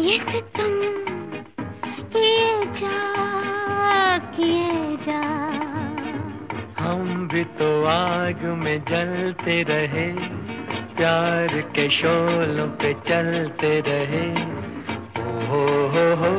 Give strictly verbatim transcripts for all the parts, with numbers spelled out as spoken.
ये सितम किए जा किए जा। हम भी तो आग में जलते रहे, प्यार के शोलों पे चलते रहे। ओ हो हो हो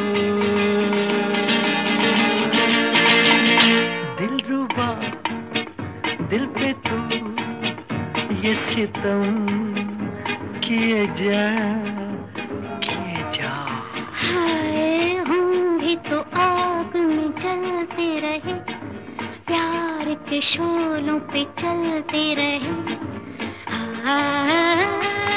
दिलरुबा, दिल पे तू ये सितम किए जा किए जा। हाय हम भी तो आग में जलते रहे, प्यार के शोलों पे चलते रहे। हाँ।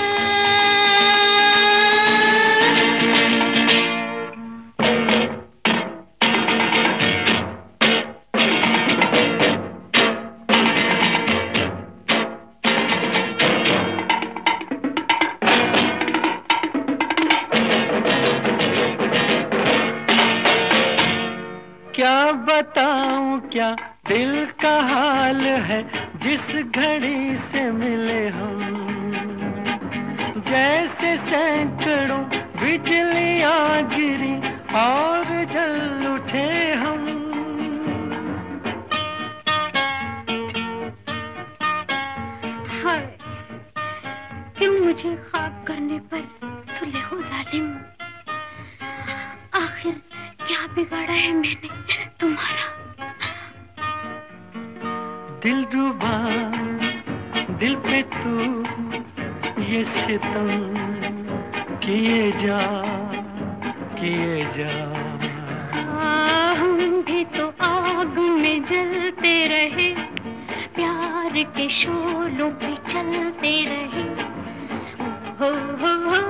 क्या बताऊं क्या दिल का हाल है, जिस घड़ी से मिले हम जैसे सैकड़ों बिजलियां गिरी और जल उठे हम। हाय क्यों मुझे ख्वाब करने पर तुले हो जालिम। आखिर क्या बिगाड़ा है मैंने तुम्हारा। दिलरुबा, दिल पे तू ये सितम किए जा किए जा। हाँ, हम भी तो आग में जलते रहे, प्यार के शोलों पे चलते रहे। हो हो हो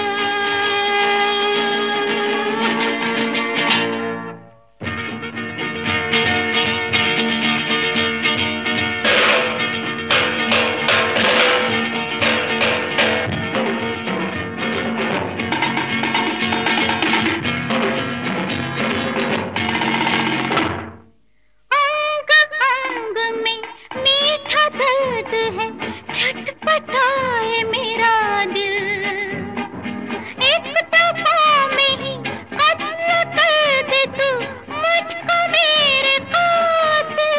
छटपटाए मेरा दिल, एक दफा में ही कत्ल कर दे तू मुझको मेरे कातिल।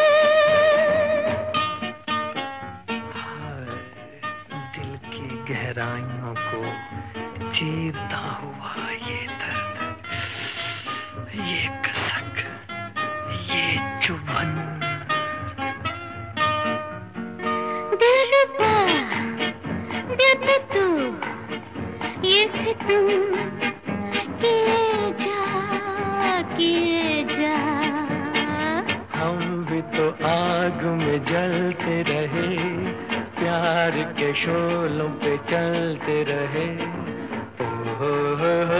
हाय दिल की गहराइयों को चीरता हुआ ये दर्द, ये कसक, ये चुभन। दिलरुबा, दिल पे तू ये सितम किए जा किए जा। हम भी तो आग में जलते रहे, प्यार के शोलों पे चलते रहे। ओ हो हो हो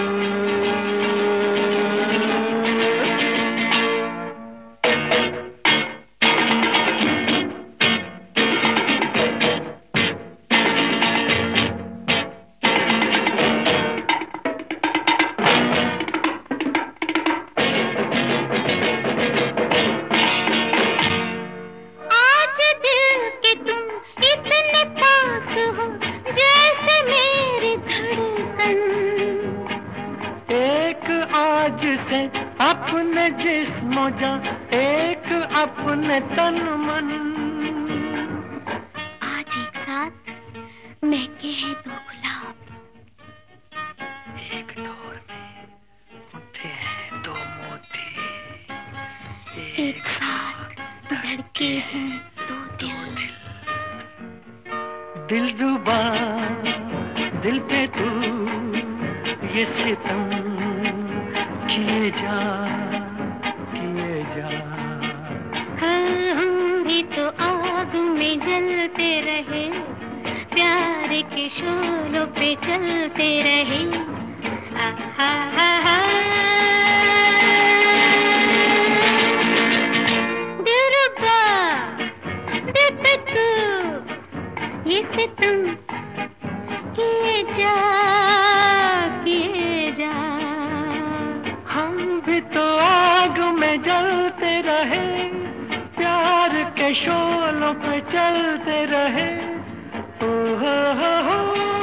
से अपने जिस्म जा, एक अपने तन मन। आज एक साथ महके हैं दो गुलाब, एक डोर में उठे हैं दो मोती, एक, एक साथ धड़के हैं दो दिल। दिलरुबा, दिल पे तू ये सितम किए जा किए जा। हाँ, हम भी तो आग में जलते रहे, प्यार के शोलों पे चलते रहे। आहा हा हा दिलरुबा, दिल पे तू ये सितम किए जा किए जा। हम भी तो आग में जलते रहे, प्यार के शोलों पे चलते रहे। ओ हो हो हो